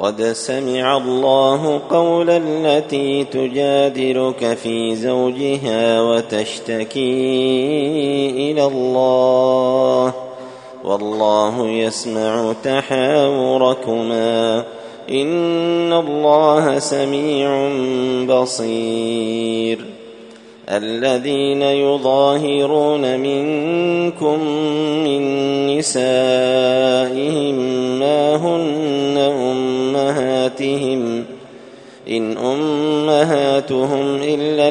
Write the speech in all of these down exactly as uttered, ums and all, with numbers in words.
قد سمع الله قول التي تجادلك في زوجها وتشتكي إلى الله والله يسمع تحاوركما إن الله سميع بصير. الذين يظاهرون منكم من نسائهم ما هن أمهاتهم إن أمهاتهم إلا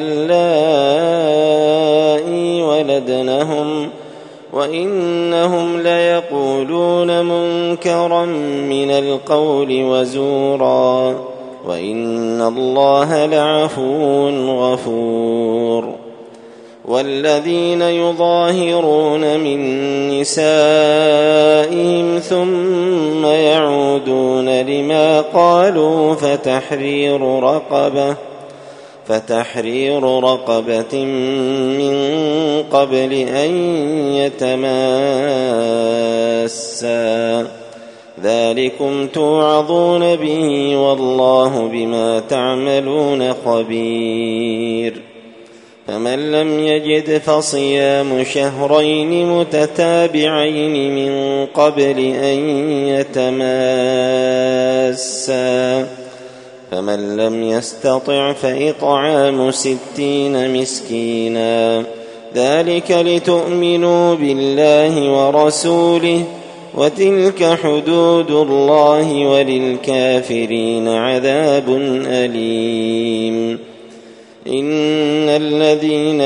اللائي ولدنهم وإنهم ليقولون منكرا من القول وزورا وإن الله لعفو غفور. والذين يظاهرون من نسائهم ثم يعودون لما قالوا فتحرير رقبة فتحرير رقبة من قبل أن يتماسا ذلكم توعظون به والله بما تعملون خبير. فمن لم يجد فصيام شهرين متتابعين من قبل أن يتماسا فمن لم يستطع فإطعام ستين مسكينا ذلك لتؤمنوا بالله ورسوله وتلك حدود الله وللكافرين عذاب أليم. إن الذين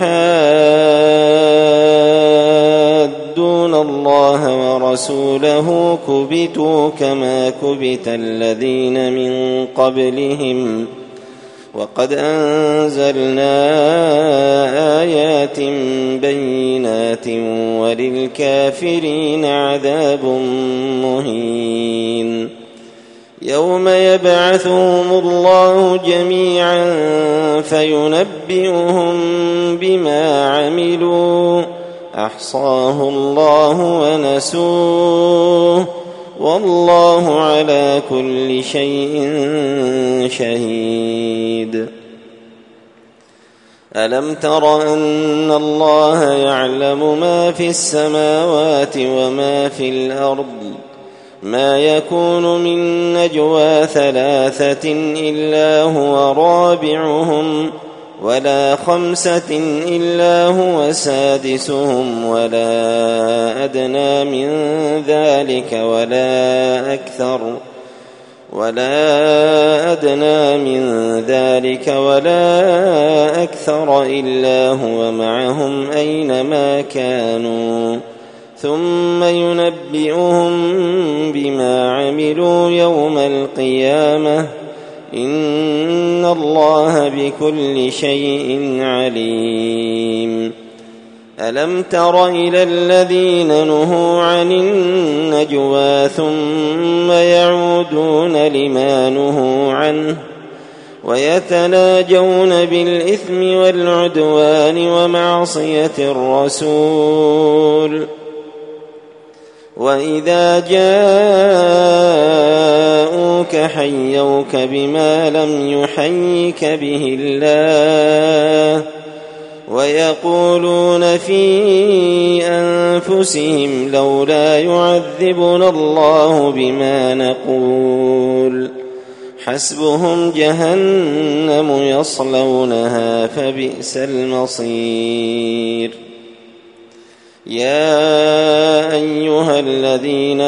يحادون الله ورسوله كبتوا كما كبت الذين من قبلهم وقد أنزلنا آيات بينات وللكافرين عذاب مهين. يوم يبعثهم الله جميعا فينبئهم بما عملوا أحصاه الله ونسوه والله على كل شيء شهيد. ألم تر أن الله يعلم ما في السماوات وما في الأرض ما يكون من نجوى ثلاثة إلا هو رابعهم ولا خمسة إلا هو سادسهم ولا أدنى من ذلك ولا أكثر ولا أدنى من ذلك ولا أكثر إلا هو معهم أينما كانوا ثم ينبئهم بما عملوا يوم القيامة إن الله بكل شيء عليم. ألم تر إلى الذين نهوا عن النجوى ثم يعودون لما نهوا عنه ويتناجون بالإثم والعدوان ومعصية الرسول وإذا جاءوك حيوك بما لم يحيك به الله ويقولون في أنفسهم لولا يعذبنا الله بما نقول حسبهم جهنم يصلونها فبئس المصير. يا أيها الذين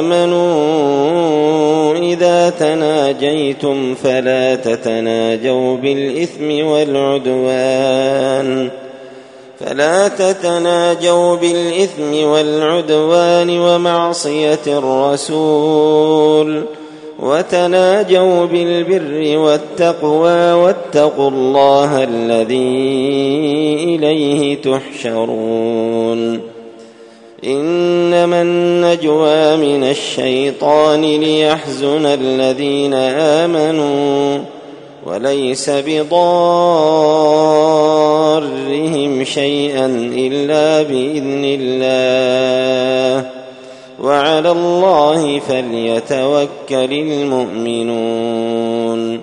آمنوا إذا تناجيتم فلا تتناجوا بالإثم والعدوان فلا تتناجوا بالإثم والعدوان ومعصية الرسول وتناجوا بالبر والتقوى واتقوا الله الذي إليه تحشرون. إنما النجوى من الشيطان ليحزن الذين آمنوا وليس بضارهم شيئا إلا بإذن الله وعلى الله فليتوكل المؤمنون.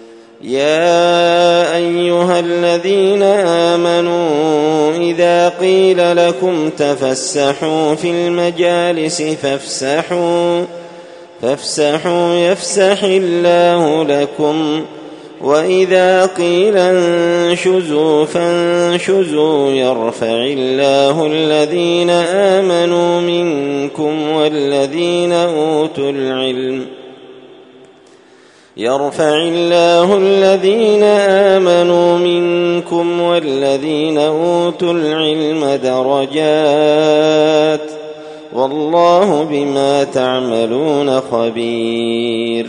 يا أيها الذين آمنوا إذا قيل لكم تفسحوا في المجالس فافسحوا فافسحوا يفسح الله لكم، وإذا قيل انشزوا فانشزوا يرفع الله الذين آمنوا منكم والذين أوتوا العلم يرفع الله الذين آمنوا منكم والذين أوتوا العلم درجات، والله بما تعملون خبير.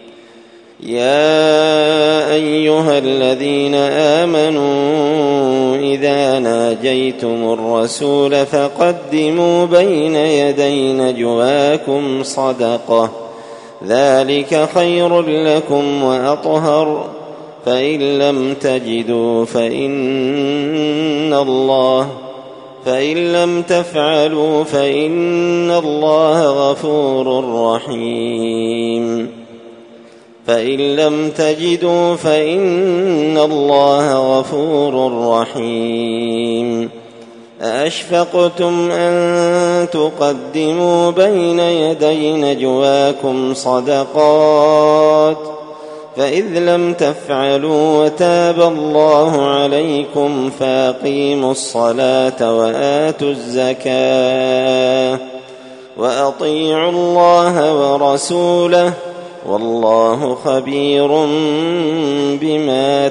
يا أيها الذين آمنوا إذا ناجيتم الرسول فقدموا بين يدي نجواكم صدقة، ذلك خير لكم وأطهر، فإن لم تجدوا فإن الله فإن لم تفعلوا فإن الله غفور رحيم. فإن لم تجدوا فإن الله غفور رحيم. أأشفقتم أن تقدموا بين يدي نجواكم صدقات، فإذ لم تفعلوا وتاب الله عليكم فأقيموا الصلاة وآتوا الزكاة وأطيعوا الله ورسوله، والله خبير بما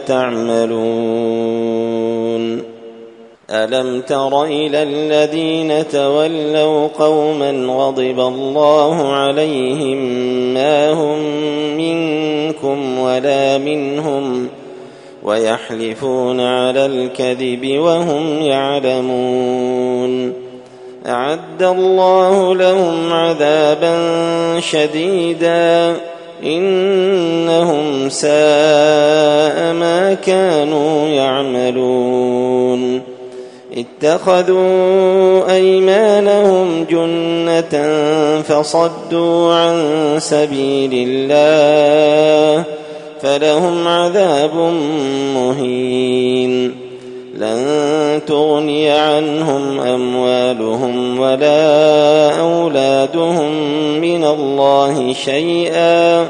تعملون. ألم تر إلى الذين تولوا قوما غضب الله عليهم ما هم منكم ولا منهم ويحلفون على الكذب وهم يعلمون، أعد الله لهم عذابا شديدا إنهم ساء ما كانوا يعملون. اتخذوا أيمانهم جنة فصدوا عن سبيل الله فلهم عذاب مهين. لن تغني عنهم أموالهم ولا أولادهم من الله شيئا،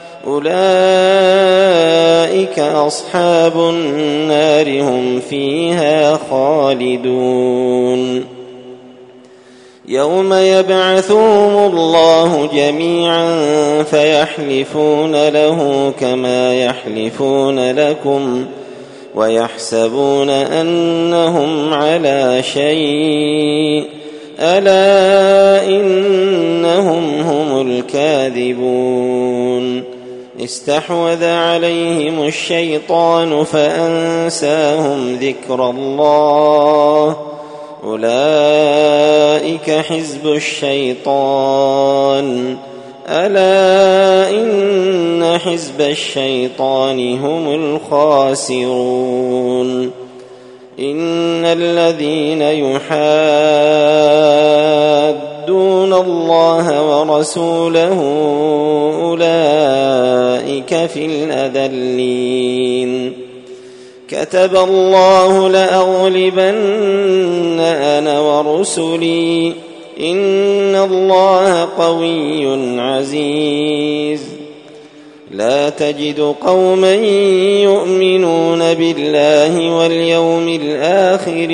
أولئك أصحاب النار هم فيها خالدون. يوم يبعثهم الله جميعا فيحلفون له كما يحلفون لكم ويحسبون أنهم على شيء، ألا إنهم هم الكاذبون. استحوذ عليهم الشيطان فأنساهم ذكر الله، أولئك حزب الشيطان، ألا إن حزب الشيطان هم الخاسرون. إن الذين يحادون الله ورسوله أولئك في الأذلين. كتب الله لأغلبن أنا ورسلي، إن الله قوي عزيز. لا تجد قوما يؤمنون بالله واليوم الآخر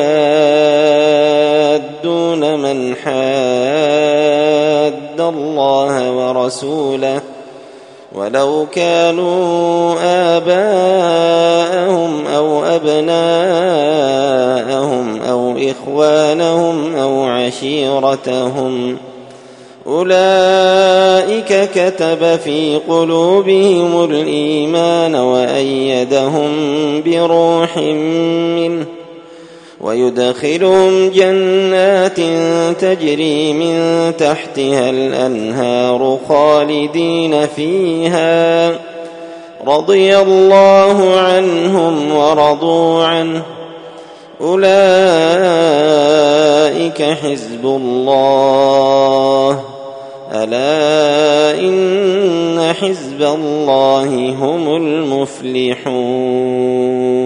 يوادون من حاد الله ورسوله ولو كانوا آباءهم أو أبناءهم أو إخوانهم أو عشيرتهم، أولئك كتب في قلوبهم الإيمان وأيدهم بروح منه ويدخلهم جنات تجري من تحتها الأنهار خالدين فيها، رضي الله عنهم ورضوا عنه، أولئك حزب الله ألا إن حزب الله هم المفلحون